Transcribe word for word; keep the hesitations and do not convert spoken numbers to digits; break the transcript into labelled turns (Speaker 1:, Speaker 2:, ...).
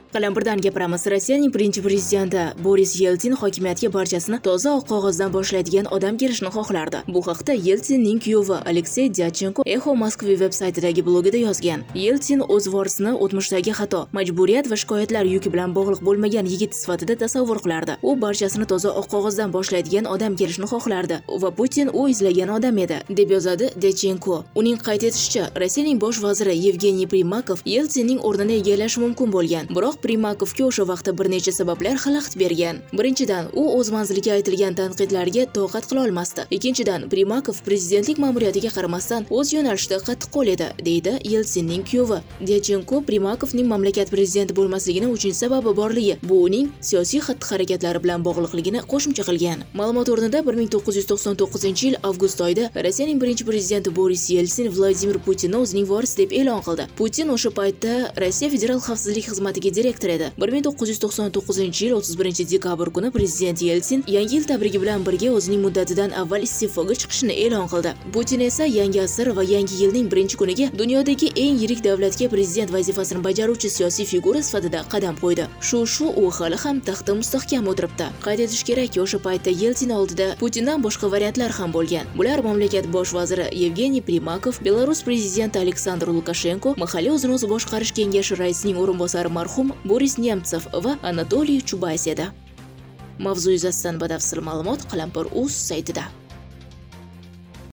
Speaker 1: Qalampirdan gapiramiz. Rossiyaning birinchi prezidenti Boris Yeltsin hokimiyatga barchasini toza oq qog'ozdan boshlaydigan odam kelishni xohlardi. Bu haqda Yeltsinning kuyovi Aleksey Dyachenko Echo Moskva veb-saytidagi blogida yozgan. Yeltsin o'z vorisini o'tmishdagi xato, majburiyat va shikoyatlar yuki bilan bog'liq bo'lmagan yigit sifatida tasavvur qilardi. U barchasini toza oq qog'ozdan boshlaydigan odam kelishni xohlardi va Putin u izlagan odam edi, deb yozadi Dyachenko. Uning qayd etishicha, Rossiyaning bosh vaziri Yevgeniy Primakov Yeltsinning o'rnini egallashi mumkin bo'lgan. Biroq Primakovga o'sha vaqtda bir necha sabablar xalaqit bergan. Birinchidan, u o'z manziliga aytilgan tanqidlarga toqat qila olmasdi. Ikkinchidan, Primakov prezidentlik ma'muriyatiga qaramasdan o'z yo'nalishida qattiqqo'l edi, deydi Yeltsinning kuyovi. Dyachenko Primakovning mamlakat prezidenti bo'lmasligining uchinchi sababi borligi, bu uning siyosiy xatti-harakatlari bilan bog'liqligini qo'shimcha qilgan. Ma'lumot o'rnida bir ming to'qqiz yuz to'qson to'qqizinchi yil avgust oyida Rossiyaning birinchi prezidenti Boris Yeltsin Vladimir Putinni o'zining vorisi deb e'lon qildi. Putin o'sha paytda Rossiya Federal xavfsizlik xizmatiga direktor edi. bir ming to'qqiz yuz to'qson to'qqizinchi yil o'ttiz birinchi dekabr kuni prezident Yeltsin yangi yil tabrigi bilan birga o'zining muddatidan avval iste'foga chiqishini e'lon qildi. Putin esa yangi asr va yangi yilning birinchi kuniga dunyodagi eng yirik davlatga prezident vazifasini bajaruvchi siyosiy figura sifatida qadam qo'ydi. Shu shu u hali ham taxtda mustahkam o'tiribdi. Qayd etish kerakki, o'sha paytda Yeltsin oldida Putindan boshqa variantlar ham bo'lgan. Bular mamlakat bosh vaziri Yevgeniy Primakov, Belarus prezidenti Aleksandr Lukashenko, mahalliy o'zini o'zi boshqarish kengashi raisining o'rinbosari marhum Boris Nemtsov va Anatoliy Chubais edi. Mavzu yuzasidan batafsil ma'lumot Qalampir.uz saytida.